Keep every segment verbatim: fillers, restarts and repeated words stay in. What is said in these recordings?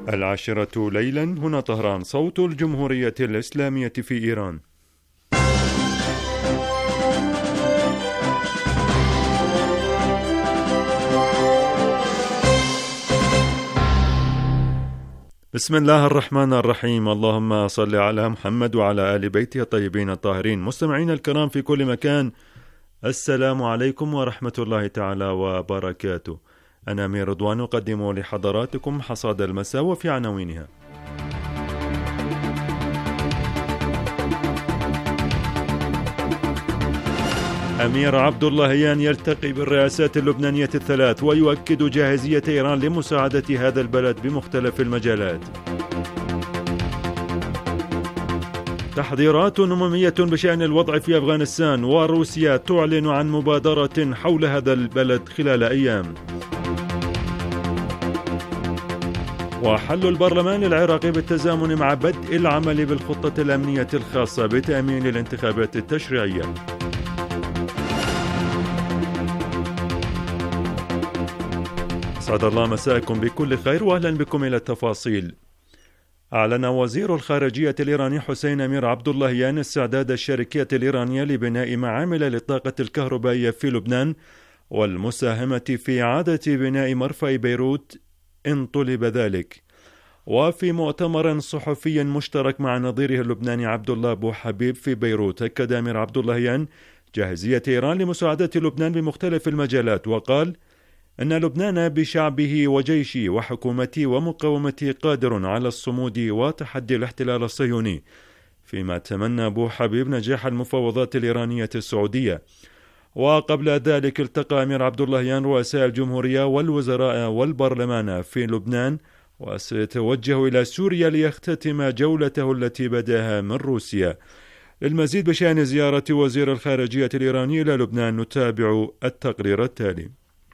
العاشرة ليلا، هنا طهران، صوت الجمهورية الإسلامية في إيران. بسم الله الرحمن الرحيم. اللهم صل على محمد وعلى آل بيته الطيبين الطاهرين. مستمعين الكرام في كل مكان، السلام عليكم ورحمة الله تعالى وبركاته. أنا أمير رضوان أقدم لحضراتكم حصاد المساء وفي عناوينها: أمير عبد اللهيان يلتقي بالرئاسات اللبنانية الثلاث ويؤكد جاهزية إيران لمساعدة هذا البلد بمختلف المجالات. تحذيرات أممية بشأن الوضع في أفغانستان، وروسيا تعلن عن مبادرة حول هذا البلد خلال أيام. وحل البرلمان العراقي بالتزامن مع بدء العمل بالخطة الأمنية الخاصة بتأمين الانتخابات التشريعية. أسعد الله مساءكم بكل خير وأهلا بكم إلى التفاصيل. أعلن وزير الخارجية الإيراني حسين أمير عبد اللهيان استعداد الشركات الإيرانية لبناء معامل للطاقة الكهربائية في لبنان والمساهمة في إعادة بناء مرفأ بيروت إن طلب ذلك. وفي مؤتمر صحفي مشترك مع نظيره اللبناني عبد الله أبو حبيب في بيروت، أكد أمير عبد اللهيان جاهزية إيران لمساعدة لبنان بمختلف المجالات، وقال أن لبنان بشعبه وجيشه وحكومته ومقاومته قادر على الصمود وتحدي الاحتلال الصهيوني، فيما تمنى أبو حبيب نجاح المفاوضات الإيرانية السعودية. وقبل ذلك التقى أمير عبد اللهيان رؤساء الجمهورية والوزراء والبرلمان في لبنان، وسيتوجه إلى سوريا ليختتم جولته التي بدأها من روسيا. للمزيد بشأن زيارة وزير الخارجية الإيراني إلى لبنان نتابع التقرير التالي.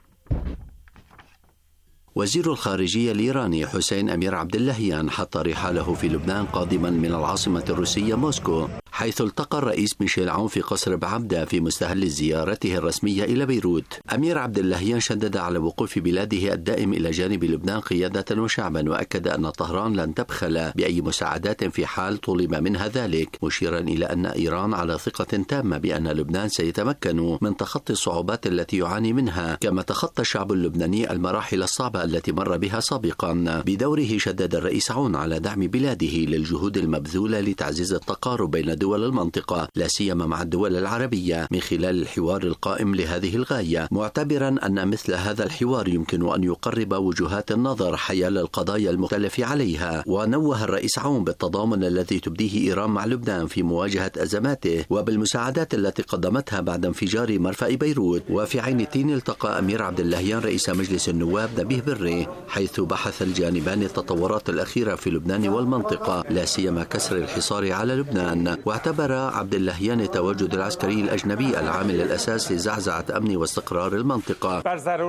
وزير الخارجية الإيراني حسين أمير عبد اللهيان حط رحاله في لبنان قادما من العاصمة الروسية موسكو، حيث التقى الرئيس ميشيل عون في قصر بعبدة في مستهل زيارته الرسمية إلى بيروت. أمير عبد اللهيان شدد على وقوف بلاده الدائم إلى جانب لبنان قيادة وشعبا، وأكد أن طهران لن تبخل بأي مساعدات في حال طلب منها ذلك، مشيرا إلى أن إيران على ثقة تامة بأن لبنان سيتمكن من تخطي الصعوبات التي يعاني منها، كما تخطى الشعب اللبناني المراحل الصعبة التي مر بها سابقا. بدوره شدد الرئيس عون على دعم بلاده للجهود المبذولة لتعزيز التقارب بين دول المنطقة، لا سيما مع الدول العربية، من خلال الحوار القائم لهذه الغاية، معتبرا أن مثل هذا الحوار يمكن أن يقرب وجهات النظر حيال القضايا المختلف عليها. ونوه الرئيس عون بالتضامن الذي تبديه إيران مع لبنان في مواجهة أزماته وبالمساعدات التي قدمتها بعد انفجار مرفأ بيروت. وفي عين التين التقى أمير عبد اللهيان رئيس مجلس النواب نبيه بري، حيث بحث الجانبان التطورات الأخيرة في لبنان والمنطقة، لا سيما كسر الحصار على لبنان. واعتبر عبد اللهيان التواجد العسكري الأجنبي العامل الأساس لزعزعة أمن واستقرار المنطقة.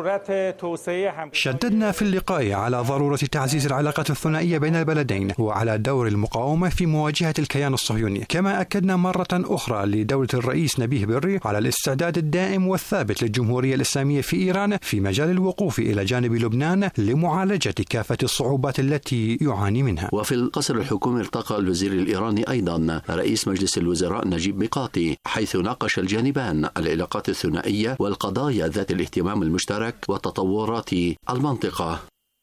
شددنا في اللقاء على ضرورة تعزيز العلاقات الثنائية بين البلدين وعلى دور المقاومة في مواجهة الكيان الصهيوني، كما أكدنا مرة أخرى لدولة الرئيس نبيه بري على الاستعداد الدائم والثابت للجمهورية الإسلامية في إيران في مجال الوقوف إلى جانب لبنان لمعالجة كافة الصعوبات التي يعاني منها. وفي القصر الحكومي التقى الوزير الإيراني أيضا رئيس مجلس الوزراء نجيب ميقاتي، حيث ناقش الجانبان العلاقات الثنائية والقضايا ذات الاهتمام المشترك وتطورات المنطقة.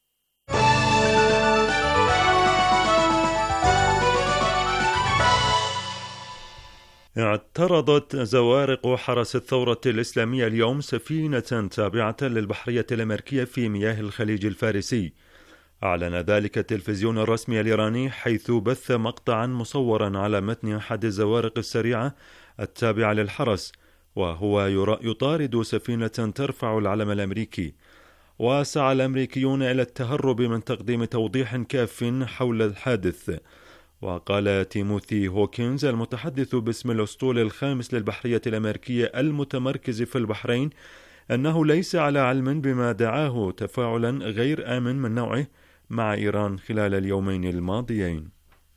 اعترضت زوارق حرس الثورة الإسلامية اليوم سفينة تابعة للبحرية الأمريكية في مياه الخليج الفارسي. أعلن ذلك التلفزيون الرسمي الإيراني، حيث بث مقطعا مصورا على متن أحد الزوارق السريعة التابعة للحرس، وهو يطارد سفينة ترفع العلم الأمريكي. وسعى الأمريكيون إلى التهرب من تقديم توضيح كاف حول الحادث. وقال تيموثي هوكنز المتحدث باسم الأسطول الخامس للبحرية الأمريكية المتمركز في البحرين أنه ليس على علم بما دعاه تفاعلا غير آمن من نوعه مع إيران خلال اليومين الماضيين.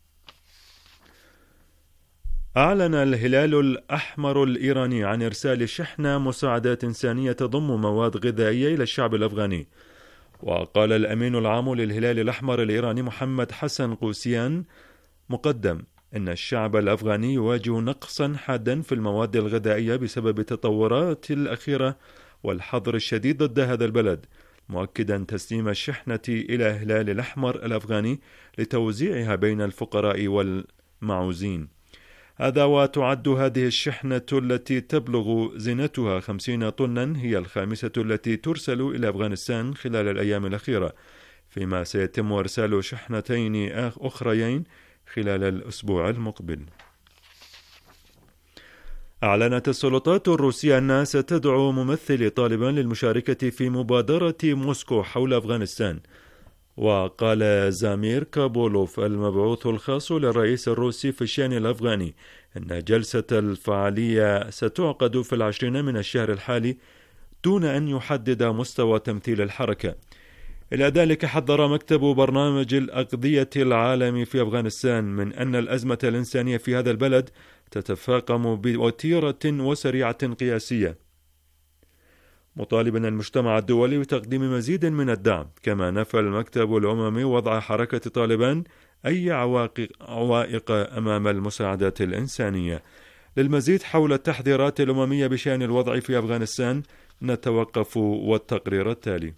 أعلن الهلال الأحمر الإيراني عن إرسال شحنة مساعدات إنسانية تضم مواد غذائية إلى الشعب الأفغاني. وقال الأمين العام للهلال الأحمر الإيراني محمد حسن قوسيان مقدم إن الشعب الأفغاني يواجه نقصا حادا في المواد الغذائية بسبب التطورات الأخيرة والحظر الشديد ضد هذا البلد، مؤكدا تسليم الشحنة إلى الهلال الأحمر الأفغاني لتوزيعها بين الفقراء والمعوزين. هذا وتعد هذه الشحنة التي تبلغ زينتها خمسين طنا هي الخامسة التي ترسل إلى أفغانستان خلال الأيام الأخيرة، فيما سيتم إرسال شحنتين أخريين خلال الأسبوع المقبل. أعلنت السلطات الروسية أنها ستدعو ممثلي طالبان للمشاركة في مبادرة موسكو حول أفغانستان. وقال زامير كابولوف المبعوث الخاص للرئيس الروسي في الشأن الأفغاني أن جلسة الفعالية ستعقد في العشرين من الشهر الحالي دون أن يحدد مستوى تمثيل الحركة. إلى ذلك حذر مكتب برنامج الأغذية العالمي في أفغانستان من أن الأزمة الإنسانية في هذا البلد تتفاقم بوتيرة وسريعة قياسية، مطالبا المجتمع الدولي بتقديم مزيد من الدعم. كما نفى المكتب الأممي وضع حركة طالبان أي عوائق, عوائق أمام المساعدات الإنسانية. للمزيد حول التحذيرات الأممية بشأن الوضع في أفغانستان نتوقف والتقرير التالي.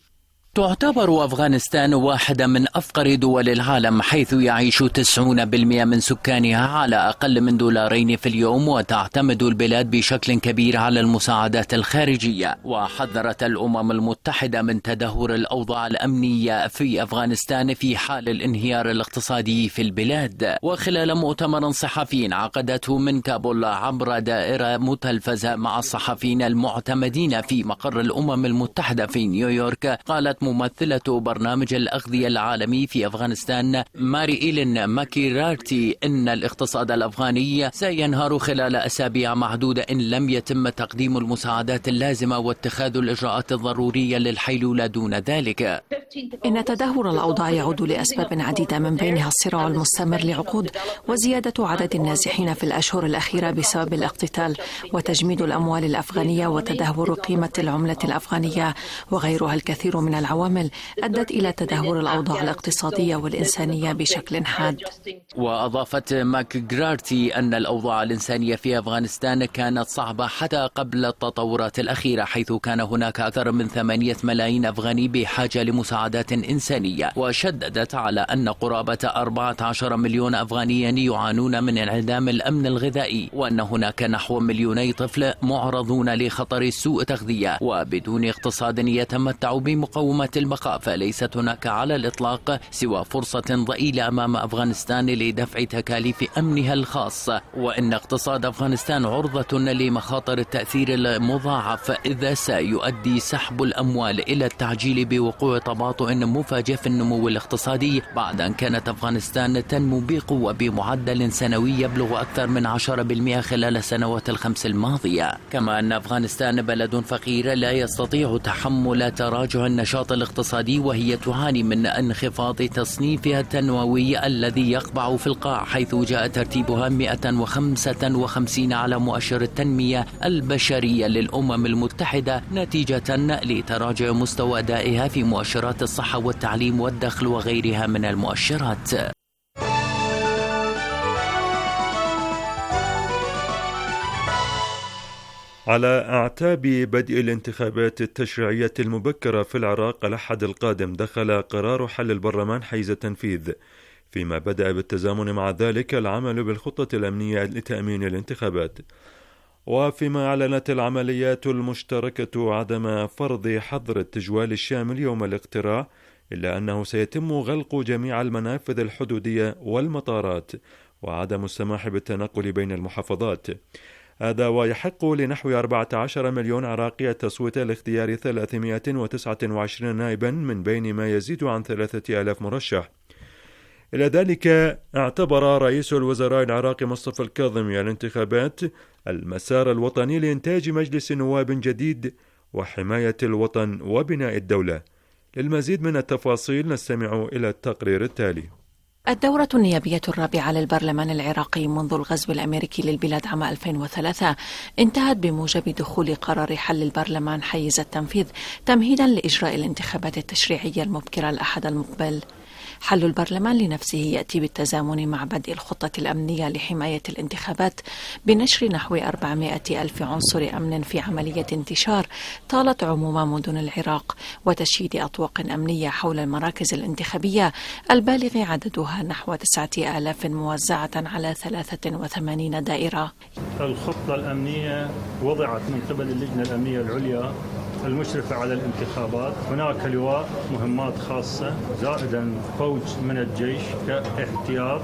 تعتبر أفغانستان واحدة من أفقر دول العالم، حيث يعيش تسعين بالمئة من سكانها على أقل من دولارين في اليوم، وتعتمد البلاد بشكل كبير على المساعدات الخارجية. وحذرت الأمم المتحدة من تدهور الأوضاع الأمنية في أفغانستان في حال الانهيار الاقتصادي في البلاد. وخلال مؤتمر صحفي عقدته من كابول عبر دائرة متلفزة مع الصحفيين المعتمدين في مقر الأمم المتحدة في نيويورك، قالت ممثلة برنامج الأغذية العالمي في أفغانستان ماري إيلين ماكيرارتي إن الاقتصاد الأفغاني سينهار خلال أسابيع معدودة إن لم يتم تقديم المساعدات اللازمة واتخاذ الإجراءات الضرورية للحيلولة دون ذلك. إن تدهور الأوضاع يعود لأسباب عديدة، من بينها الصراع المستمر لعقود وزيادة عدد النازحين في الأشهر الأخيرة بسبب الاقتتال وتجميد الأموال الأفغانية وتدهور قيمة العملة الأفغانية وغيرها الكثير من العوامل أدت إلى تدهور الأوضاع الاقتصادية والإنسانية بشكل حاد. وأضافت ماكغرارتي أن الأوضاع الإنسانية في أفغانستان كانت صعبة حتى قبل التطورات الأخيرة، حيث كان هناك أكثر من ثمانية ملايين أفغاني بحاجة لمساعدات إنسانية. وشددت على أن قرابة أربعة عشر مليون أفغانيا يعانون من انعدام الأمن الغذائي، وأن هناك نحو مليوني طفل معرضون لخطر سوء تغذية. وبدون اقتصاد يتمتع بمقاومة البقاء فليست هناك على الإطلاق سوى فرصة ضئيلة أمام أفغانستان لدفع تكاليف أمنها الخاص. وإن اقتصاد أفغانستان عرضة لمخاطر التأثير المضاعف إذا سيؤدي سحب الأموال إلى التعجيل بوقوع تباطؤ مفاجئ في النمو الاقتصادي، بعد أن كانت أفغانستان تنمو بقوة بمعدل سنوي يبلغ أكثر من عشرة بالمئة خلال السنوات الخمس الماضية. كما أن أفغانستان بلد فقير لا يستطيع تحمل تراجع النشاط الاقتصادي، وهي تعاني من انخفاض تصنيفها التنموي الذي يقبع في القاع، حيث جاء ترتيبها مئة وخمسة وخمسين على مؤشر التنمية البشرية للأمم المتحدة، نتيجة لتراجع مستوى أدائها في مؤشرات الصحة والتعليم والدخل وغيرها من المؤشرات. على أعتاب بدء الانتخابات التشريعية المبكرة في العراق الأحد القادم، دخل قرار حل البرلمان حيز التنفيذ، فيما بدأ بالتزامن مع ذلك العمل بالخطة الأمنية لتأمين الانتخابات. وفيما أعلنت العمليات المشتركة عدم فرض حظر التجوال الشامل يوم الاقتراع، إلا أنه سيتم غلق جميع المنافذ الحدودية والمطارات وعدم السماح بالتنقل بين المحافظات. هذا ويحق لنحو أربعة عشر مليون عراقي التصويت لاختيار ثلاثمئة وتسعة وعشرين نائبا من بين ما يزيد عن ثلاثة آلاف مرشح. إلى ذلك اعتبر رئيس الوزراء العراقي مصطفى الكاظمي الانتخابات المسار الوطني لإنتاج مجلس نواب جديد وحماية الوطن وبناء الدولة. للمزيد من التفاصيل نستمع إلى التقرير التالي. الدورة النيابية الرابعة للبرلمان العراقي منذ الغزو الأمريكي للبلاد عام ألفين وثلاثة انتهت بموجب دخول قرار حل البرلمان حيز التنفيذ تمهيدا لإجراء الانتخابات التشريعية المبكرة الأحد المقبل. حل البرلمان لنفسه يأتي بالتزامن مع بدء الخطة الأمنية لحماية الانتخابات بنشر نحو أربعمائة ألف عنصر أمن في عملية انتشار طالت عموم مدن العراق، وتشييد أطواق أمنية حول المراكز الانتخابية البالغ عددها نحو تسعة آلاف موزعة على ثلاثة وثمانين دائرة. الخطة الأمنية وضعت من قبل اللجنة الأمنية العليا المشرفة على الانتخابات. هناك لواء مهمات خاصة زائدا فوج من الجيش كاحتياط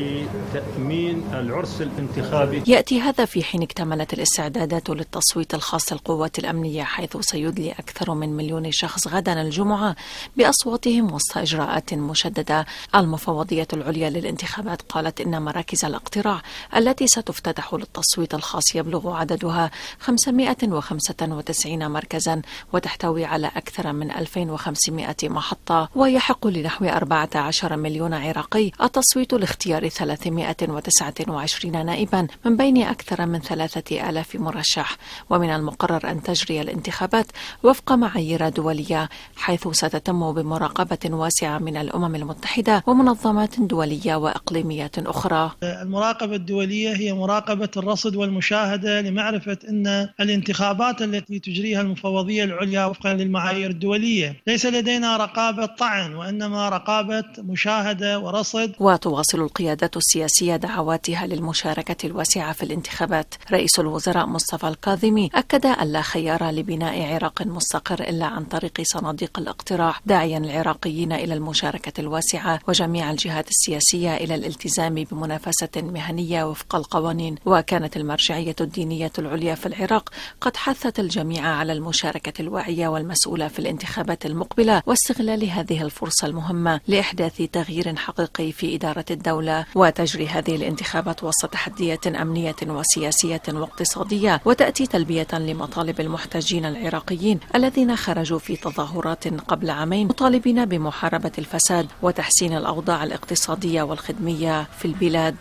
لتأمين العرس الانتخابي. يأتي هذا في حين اكتملت الاستعدادات للتصويت الخاص للقوات الأمنية، حيث سيدلي أكثر من مليون شخص غدا الجمعة بأصواتهم وسط إجراءات مشددة. المفوضية العليا للانتخابات قالت إن مراكز الاقتراع التي ستفتتح للتصويت الخاص يبلغ عددها خمسمائة وخمسة وتسعين مركزا وتحتوي على أكثر من ألفين وخمسمائة محطة، ويحق لنحو أربعة عشر مليون عراقي التصويت لاختيار ثلاثمائة وتسعة وعشرين نائبا من بين أكثر من ثلاثة آلاف مرشح. ومن المقرر أن تجري الانتخابات وفق معايير دولية، حيث ستتم بمراقبة واسعة من الأمم المتحدة ومنظمات دولية وإقليمية أخرى. المراقبة الدولية هي مراقبة الرصد والمشاهدة لمعرفة أن الانتخابات التي تجريها المفوضية العليا وفقا للمعايير الدولية ليس لدينا رقابة طعن، وإنما رقابة مشاهدة ورصد. وتواصل القيادات السياسية دعواتها للمشاركة الواسعة في الانتخابات. رئيس الوزراء مصطفى الكاظمي أكد أن لا خيار لبناء عراق مستقر إلا عن طريق صناديق الاقتراع، داعيا العراقيين إلى المشاركة الواسعة وجميع الجهات السياسية إلى الالتزام بمنافسة مهنية وفق القوانين. وكانت المرجعية الدينية العليا في العراق قد حثت الجميع على المشاركة الواعية والمسؤولة في الانتخابات المقبلة، واستغلال هذه الفرصة المهمة لإحداث تغيير حقيقي في إدارة الدولة. وتجري هذه الانتخابات وسط تحديات أمنية وسياسية واقتصادية، وتأتي تلبية لمطالب المحتجين العراقيين الذين خرجوا في تظاهرات قبل عامين مطالبين بمحاربة الفساد وتحسين الأوضاع الاقتصادية والخدمية في البلاد.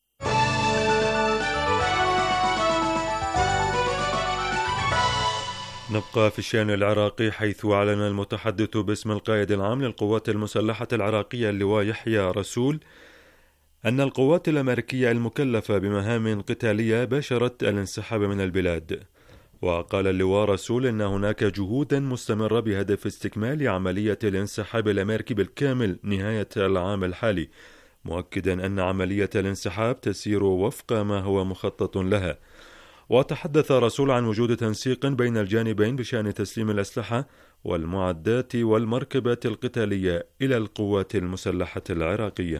نبقى في الشأن العراقي، حيث أعلن المتحدث باسم القائد العام للقوات المسلحة العراقية اللواء يحيى رسول أن القوات الأمريكية المكلفة بمهام قتالية باشرت الانسحاب من البلاد. وقال اللواء رسول أن هناك جهودا مستمرة بهدف استكمال عملية الانسحاب الأمريكي بالكامل نهاية العام الحالي، مؤكدا أن عملية الانسحاب تسير وفق ما هو مخطط لها. وتحدث رسول عن وجود تنسيق بين الجانبين بشأن تسليم الأسلحة والمعدات والمركبات القتالية إلى القوات المسلحة العراقية.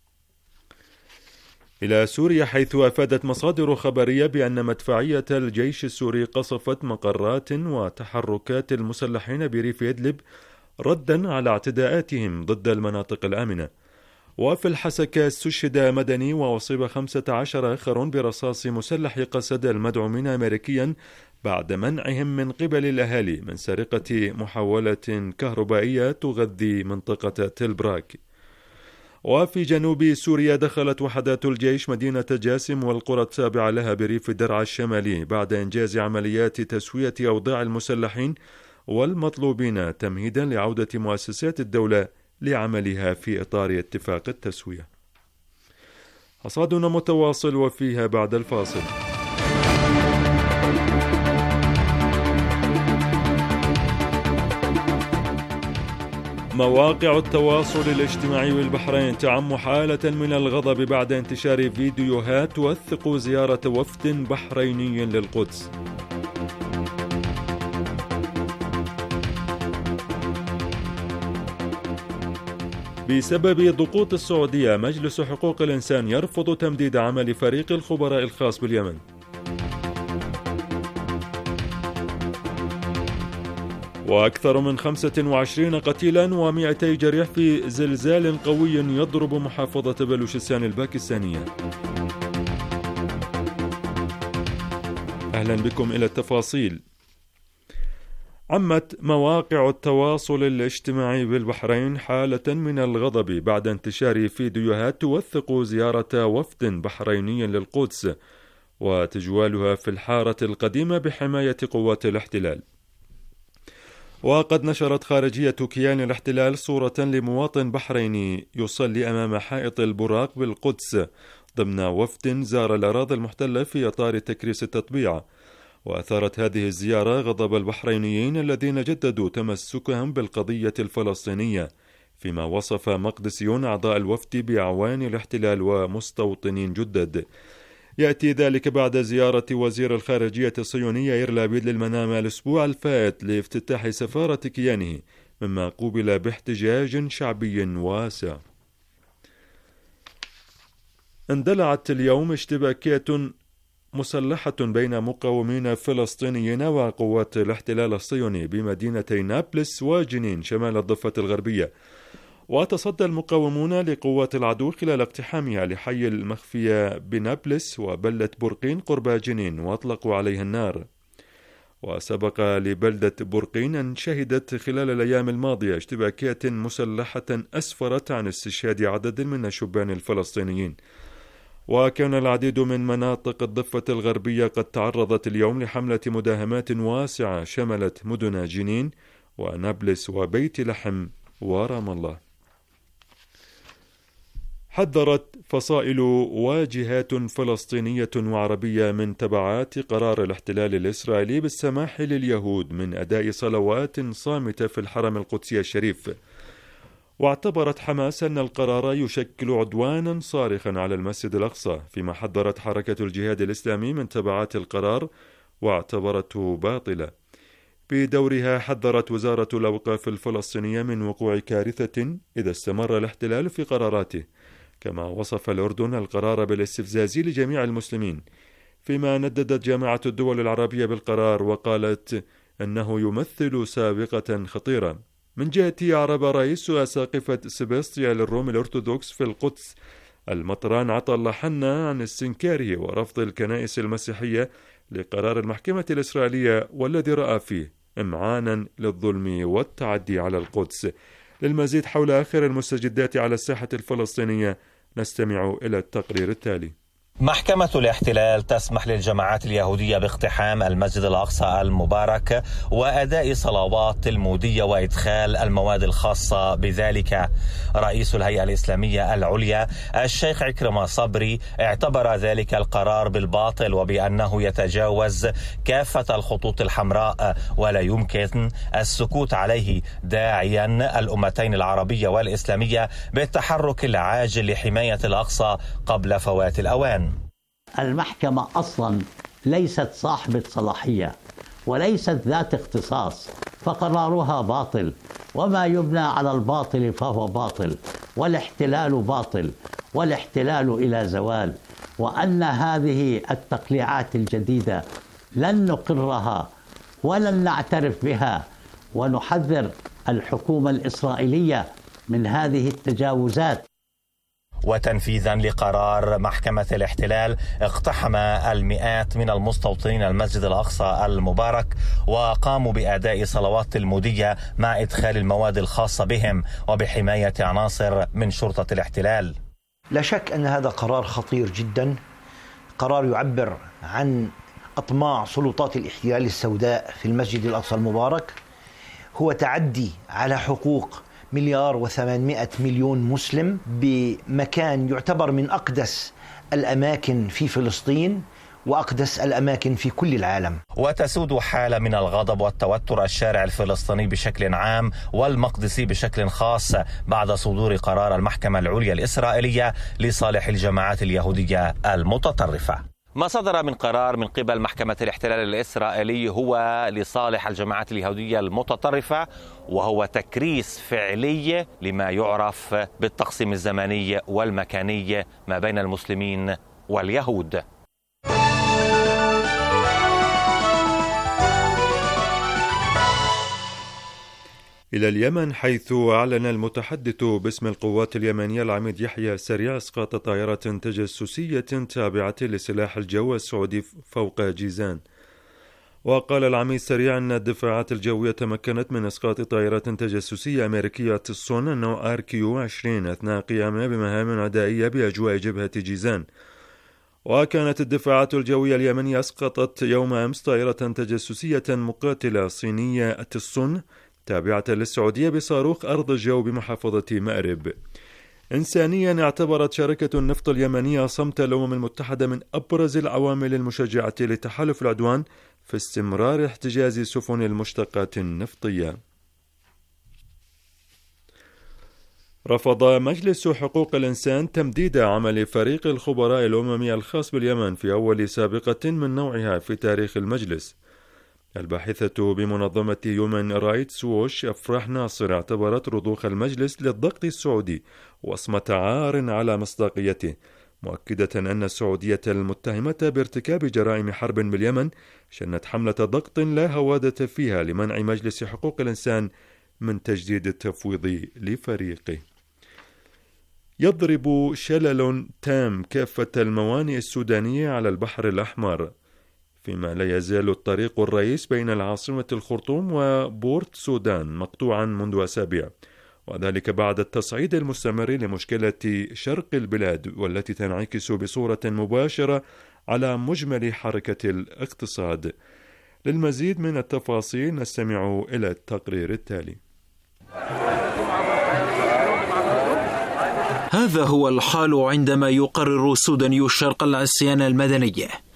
إلى سوريا، حيث أفادت مصادر خبرية بأن مدفعية الجيش السوري قصفت مقرات وتحركات المسلحين بريف إدلب ردا على اعتداءاتهم ضد المناطق الآمنة. وفي الحسكة استشهد مدني وأصيب خمسة عشر آخر برصاص مسلح قسد المدعومين أمريكيا بعد منعهم من قبل الأهالي من سرقة محولة كهربائية تغذي منطقة تلبراك. وفي جنوب سوريا دخلت وحدات الجيش مدينة جاسم والقرى التابعة لها بريف درعا الشمالي بعد إنجاز عمليات تسوية أوضاع المسلحين والمطلوبين تمهيدا لعودة مؤسسات الدولة لعملها في إطار اتفاق التسوية. حصادنا متواصل وفيها بعد الفاصل. مواقع التواصل الاجتماعي بالبحرين تعم حالة من الغضب بعد انتشار فيديوهات توثق زيارة وفد بحريني للقدس. بسبب ضغوط السعودية، مجلس حقوق الإنسان يرفض تمديد عمل فريق الخبراء الخاص باليمن. وأكثر من خمسة وعشرين قتيلا ومئتي جريح في زلزال قوي يضرب محافظة بلوشستان الباكستانية. أهلا بكم إلى التفاصيل. عمت مواقع التواصل الاجتماعي بالبحرين حالة من الغضب بعد انتشار فيديوهات توثق زيارة وفد بحريني للقدس وتجوالها في الحارة القديمة بحماية قوات الاحتلال. وقد نشرت خارجية كيان الاحتلال صورة لمواطن بحريني يصلي أمام حائط البراق بالقدس ضمن وفد زار الأراضي المحتلة في إطار تكريس التطبيع. وأثارت هذه الزيارة غضب البحرينيين الذين جددوا تمسكهم بالقضية الفلسطينية، فيما وصف مقدسيون أعضاء الوفد بأعوان الاحتلال ومستوطنين جدد. يأتي ذلك بعد زيارة وزير الخارجية الصهيوني يائير لابيد للمنامة الأسبوع الفائت لافتتاح سفارة كيانه، مما قوبل باحتجاج شعبي واسع. اندلعت اليوم اشتباكات مسلحة بين مقاومين فلسطينيين وقوات الاحتلال الصهيوني بمدينتي نابلس وجنين شمال الضفة الغربية. وتصدى المقاومون لقوات العدو خلال اقتحامها لحي المخفية بنابلس وبلدة برقين قرب جنين وأطلقوا عليها النار. وسبق لبلدة برقين أن شهدت خلال الأيام الماضية اشتباكات مسلحة أسفرت عن استشهاد عدد من الشبان الفلسطينيين. وكان العديد من مناطق الضفة الغربية قد تعرضت اليوم لحملة مداهمات واسعة شملت مدن جنين ونابلس وبيت لحم ورام الله. حذرت فصائل وجهات فلسطينية وعربية من تبعات قرار الاحتلال الإسرائيلي بالسماح لليهود من أداء صلوات صامتة في الحرم القدسي الشريف. واعتبرت حماس أن القرار يشكل عدوانا صارخا على المسجد الأقصى، فيما حذرت حركة الجهاد الإسلامي من تبعات القرار واعتبرته باطلة. بدورها حذرت وزارة الأوقاف الفلسطينية من وقوع كارثة إذا استمر الاحتلال في قراراته، كما وصف الأردن القرار بالاستفزاز لجميع المسلمين، فيما نددت جامعة الدول العربية بالقرار وقالت أنه يمثل سابقة خطيرة. من جهته أعرب رئيس أساقفة سباستيا للروم الأرثوذكس في القدس المطران عطا الله حنا عن استنكاره ورفض الكنائس المسيحية لقرار المحكمة الإسرائيلية والذي رأى فيه إمعانا للظلم والتعدي على القدس. للمزيد حول آخر المستجدات على الساحة الفلسطينية نستمع إلى التقرير التالي. محكمة الاحتلال تسمح للجماعات اليهودية باقتحام المسجد الأقصى المبارك وأداء صلوات المودية وإدخال المواد الخاصة بذلك. رئيس الهيئة الإسلامية العليا الشيخ عكرمة صبري اعتبر ذلك القرار بالباطل وبأنه يتجاوز كافة الخطوط الحمراء ولا يمكن السكوت عليه، داعيا الأمتين العربية والإسلامية بالتحرك العاجل لحماية الأقصى قبل فوات الأوان. المحكمة أصلا ليست صاحبة صلاحية وليست ذات اختصاص، فقرارها باطل، وما يبنى على الباطل فهو باطل، والاحتلال باطل، والاحتلال إلى زوال. وأن هذه التقليعات الجديدة لن نقرها ولن نعترف بها، ونحذر الحكومة الإسرائيلية من هذه التجاوزات. وتنفيذا لقرار محكمة الاحتلال اقتحم المئات من المستوطنين المسجد الأقصى المبارك وقاموا بأداء صلوات المودية مع إدخال المواد الخاصة بهم وبحماية عناصر من شرطة الاحتلال. لا شك أن هذا قرار خطير جدا، قرار يعبر عن أطماع سلطات الاحتلال السوداء في المسجد الأقصى المبارك، هو تعدي على حقوق مليار وثمانمائة مليون مسلم بمكان يعتبر من أقدس الأماكن في فلسطين وأقدس الأماكن في كل العالم. وتسود حالة من الغضب والتوتر الشارع الفلسطيني بشكل عام والمقدسي بشكل خاص بعد صدور قرار المحكمة العليا الإسرائيلية لصالح الجماعات اليهودية المتطرفة. ما صدر من قرار من قبل محكمة الاحتلال الإسرائيلي هو لصالح الجماعات اليهودية المتطرفة، وهو تكريس فعلي لما يعرف بالتقسيم الزمني والمكاني ما بين المسلمين واليهود. إلى اليمن، حيث أعلن المتحدث باسم القوات اليمنية العميد يحيى سريع إسقاط طائرة تجسسية تابعة لسلاح الجو السعودي فوق جيزان. وقال العميد سريع أن الدفاعات الجوية تمكنت من إسقاط طائرات تجسسية أمريكية الصنع نوع آر كيو عشرين أثناء قيامها بمهام عدائية بأجواء جبهة جيزان. وكانت الدفاعات الجوية اليمنية أسقطت يوم أمس طائرة تجسسية مقاتلة صينية الصنع تابعة للسعودية بصاروخ أرض الجو بمحافظة مأرب. إنسانيا، اعتبرت شركة النفط اليمنية صمت الأمم المتحدة من أبرز العوامل المشجعة لتحالف العدوان في استمرار احتجاز سفن المشتقات النفطية. رفض مجلس حقوق الإنسان تمديد عمل فريق الخبراء الأممي الخاص باليمن في أول سابقة من نوعها في تاريخ المجلس. الباحثة بمنظمة هيومن رايتس ووش أفراح ناصر اعتبرت رضوخ المجلس للضغط السعودي وصمة عار على مصداقيته، مؤكدة أن السعودية المتهمة بارتكاب جرائم حرب باليمن شنت حملة ضغط لا هوادة فيها لمنع مجلس حقوق الإنسان من تجديد التفويض لفريقه. يضرب شلل تام كافة الموانئ السودانية على البحر الأحمر، فيما لا يزال الطريق الرئيس بين العاصمة الخرطوم وبورت سودان مقطوعا منذ أسابيع، وذلك بعد التصعيد المستمر لمشكلة شرق البلاد والتي تنعكس بصورة مباشرة على مجمل حركة الاقتصاد. للمزيد من التفاصيل نستمع إلى التقرير التالي. هذا هو الحال عندما يقرر السوداني الشرق العصيان المدني.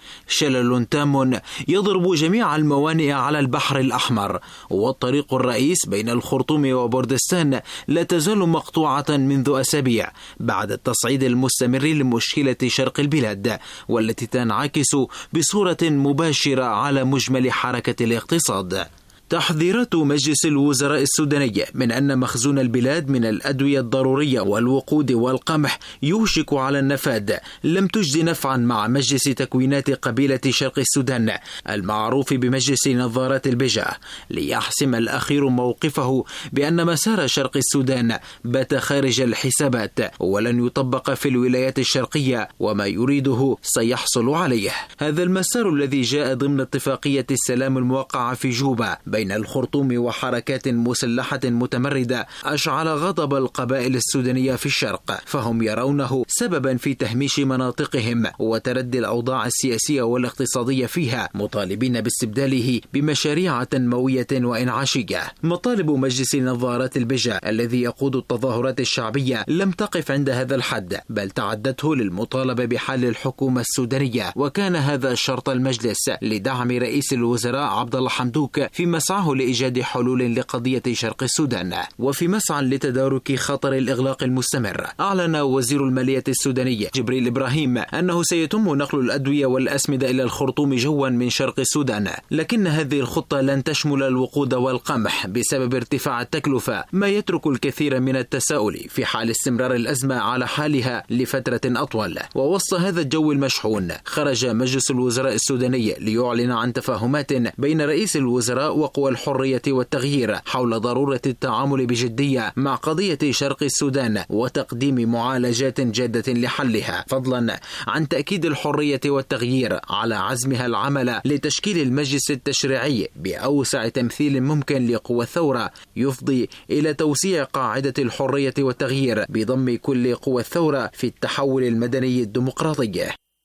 شلل تام يضرب جميع الموانئ على البحر الأحمر، والطريق الرئيس بين الخرطوم وبردستان لا تزال مقطوعة منذ أسابيع بعد التصعيد المستمر لمشكلة شرق البلاد والتي تنعكس بصورة مباشرة على مجمل حركة الاقتصاد. تحذيرات مجلس الوزراء السوداني من أن مخزون البلاد من الأدوية الضرورية والوقود والقمح يوشك على النفاذ لم تجد نفعا مع مجلس تكوينات قبيلة شرق السودان المعروف بمجلس نظارات البجة، ليحسم الأخير موقفه بأن مسار شرق السودان بات خارج الحسابات ولن يطبق في الولايات الشرقية، وما يريده سيحصل عليه. هذا المسار الذي جاء ضمن اتفاقية السلام الموقعة في جوبا بين الخرطوم وحركات مسلحة متمردة أشعل غضب القبائل السودانية في الشرق، فهم يرونه سببا في تهميش مناطقهم وتردي الأوضاع السياسية والاقتصادية فيها، مطالبين باستبداله بمشاريع تنموية وإنعاشية. مطالب مجلس نظارات البجة الذي يقود التظاهرات الشعبية لم تقف عند هذا الحد، بل تعدته للمطالبة بحل الحكومة السودانية، وكان هذا شرط المجلس لدعم رئيس الوزراء عبد الله حمدوك في مسعاه لإيجاد حلول لقضية شرق السودان. وفي مسعى لتدارك خطر الإغلاق المستمر، أعلن وزير المالية السوداني جبريل إبراهيم أنه سيتم نقل الأدوية والأسمدة إلى الخرطوم جوا من شرق السودان، لكن هذه الخطة لن تشمل الوقود والقمح بسبب ارتفاع التكلفة، ما يترك الكثير من التساؤل في حال استمرار الأزمة على حالها لفترة أطول. ووسط هذا الجو المشحون خرج مجلس الوزراء السوداني ليعلن عن تفاهمات بين رئيس الوزراء وقوى الحرية والتغيير حول ضرورة التعامل بجدية مع قضية شرق السودان وتقديم معالجات جادة لحلها، فضلا عن تأكيد الحرية والتغيير على عزمها العمل لتشكيل المجلس التشريعي بأوسع تمثيل ممكن لقوى الثورة يفضي إلى توسيع قاعدة الحرية والتغيير بضم كل قوى الثورة في التحول المدني الديمقراطي.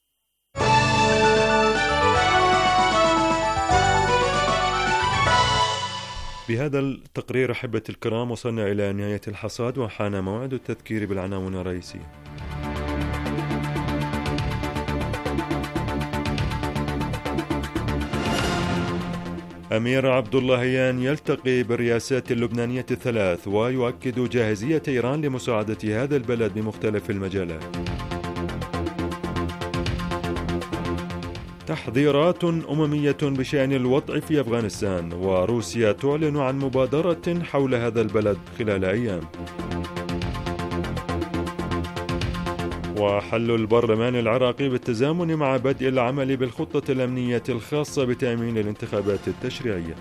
بهذا التقرير أحبة الكرام وصلنا إلى نهاية الحصاد وحان موعد التذكير بالعناوين الرئيسية. أمير عبد اللهيان يلتقي بالرئاسات اللبنانية الثلاث ويؤكد جاهزية إيران لمساعدة هذا البلد بمختلف المجالات. تحذيرات أممية بشأن الوضع في أفغانستان، وروسيا تعلن عن مبادرة حول هذا البلد خلال أيام. وحل البرلمان العراقي بالتزامن مع بدء العمل بالخطة الأمنية الخاصة بتأمين الانتخابات التشريعية.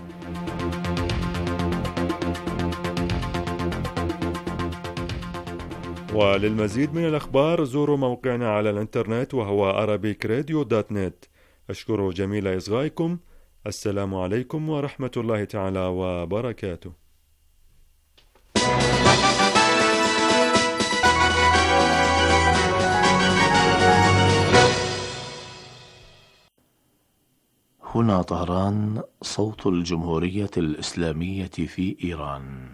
وللمزيد من الأخبار زوروا موقعنا على الإنترنت وهو arabic radio dot net. أشكر جميل إصغائكم. السلام عليكم ورحمة الله تعالى وبركاته. هنا طهران، صوت الجمهورية الإسلامية في إيران.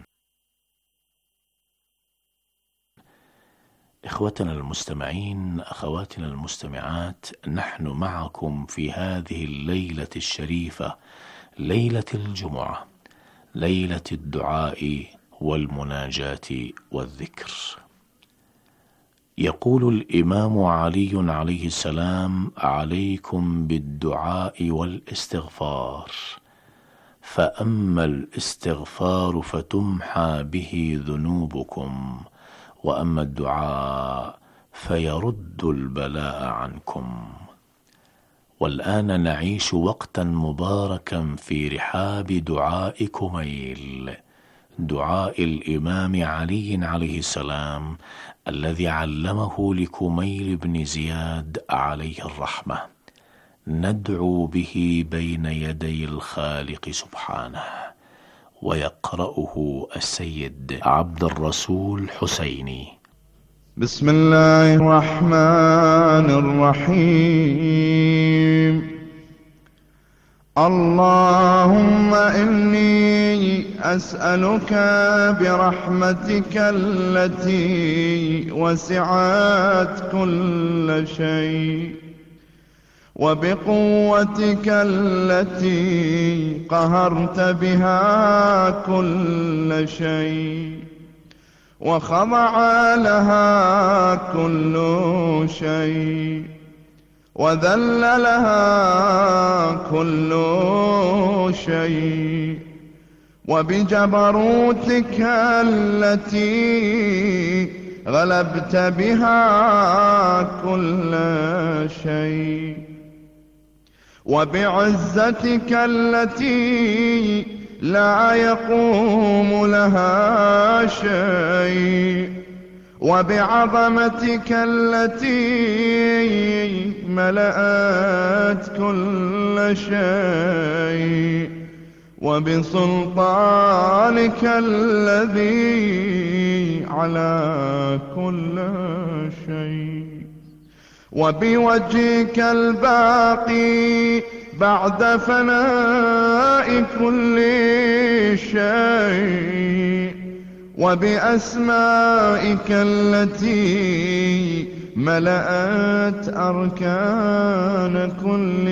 إخوتنا المستمعين، أخواتنا المستمعات، نحن معكم في هذه الليلة الشريفة، ليلة الجمعة، ليلة الدعاء والمناجاة والذكر. يقول الإمام علي عليه السلام: عليكم بالدعاء والاستغفار، فأما الاستغفار فتمحى به ذنوبكم، وأما الدعاء فيرد البلاء عنكم. والآن نعيش وقتا مباركا في رحاب دعاء كميل، دعاء الإمام علي عليه السلام الذي علمه لكميل بن زياد عليه الرحمة، ندعو به بين يدي الخالق سبحانه. ويقرأه السيد عبد الرسول حسيني. بسم الله الرحمن الرحيم. اللهم إني أسألك برحمتك التي وسعت كل شيء، وبقوتك التي قهرت بها كل شيء، وخضع لها كل شيء، وذل لها كل شيء، وبجبروتك التي غلبت بها كل شيء، وبعزتك التي لا يقوم لها شيء، وبعظمتك التي ملأت كل شيء، وبسلطانك الذي على كل شيء، وبوجهك الباقي بعد فناء كل شيء، وبأسمائك التي ملأت أركان كل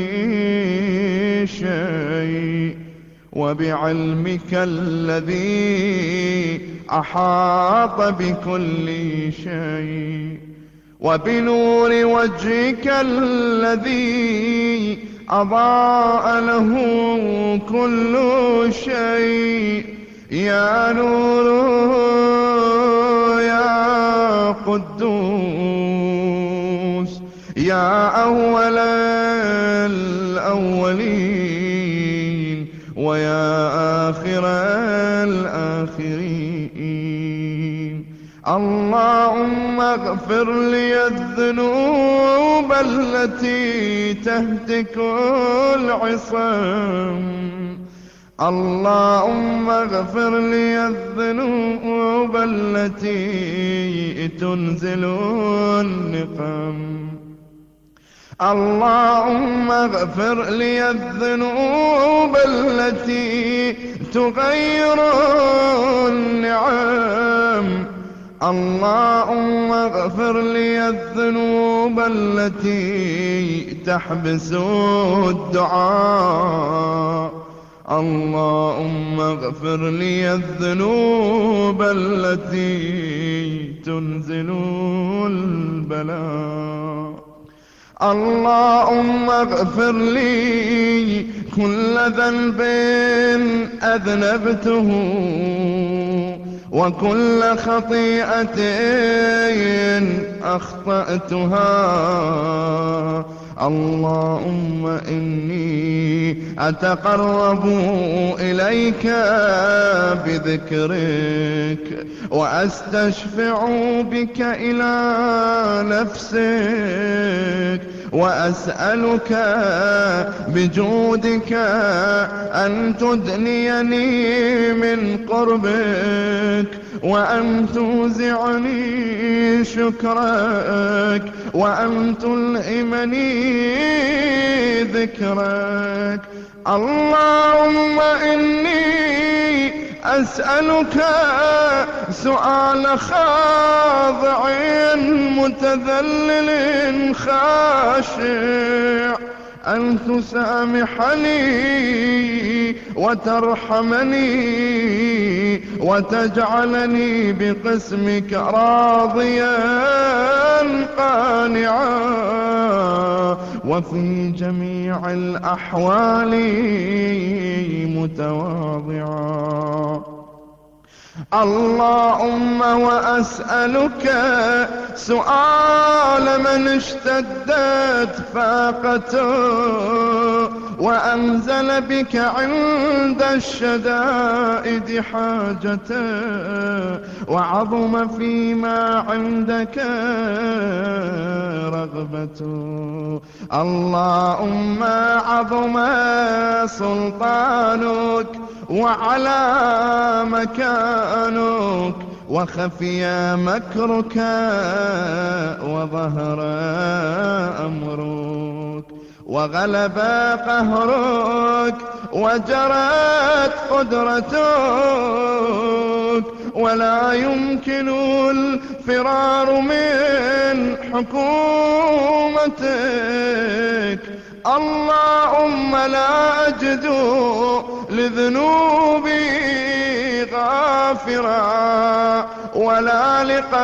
شيء، وبعلمك الذي أحاط بكل شيء، وبنور وجهك الذي أضاء له كل شيء. يا نور يا قدوس، يا أول الأولين، ويا آخر الآخرين. اللهم اغفر لي الذنوب التي تهتك العصام، اللهم اغفر لي الذنوب التي تنزل النقم، اللهم اغفر لي الذنوب التي تغير النعم، اللهم اغفر لي الذنوب التي تحبس الدعاء، اللهم اغفر لي الذنوب التي تنزل البلاء، اللهم اغفر لي كل ذنب أذنبته، وكل خطيئة أخطأتها. اللهم إني أتقرب إليك بذكرك، وأستشفع بك إلى نفسك، وأسألك بجودك أن تدنيني من قربك وأن توزعني شكرك وأن تلهمني ذكرك. اللهم إني أسألك سؤال خاضع متذلل خاشع أن تسامحني وترحمني وتجعلني بقسمك راضيا قانعا وفي جميع الأحوال متواضعا. اللهم وأسألك سؤال من اشتدت فاقته وأنزل بك عند الشدائد حاجته وعظم فيما عندك رغبته. اللهم عظم سلطانك وعلى مكانك وخفي مكرك وظهر أمرك وغلب قهرك وجرت قدرتك ولا يمكن الفرار من حكومتك. اللهم لا أجد لذنوبي غافرا ولا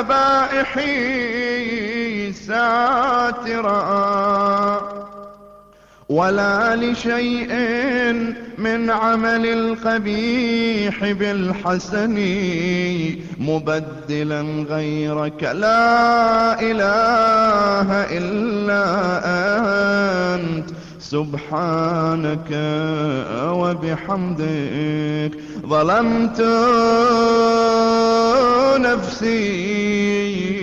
لقبائحي ساترا ولا لشيء من عمل القبيح بالحسن مبدلا غيرك. لا إله إلا أنت سبحانك وبحمدك ظلمت نفسي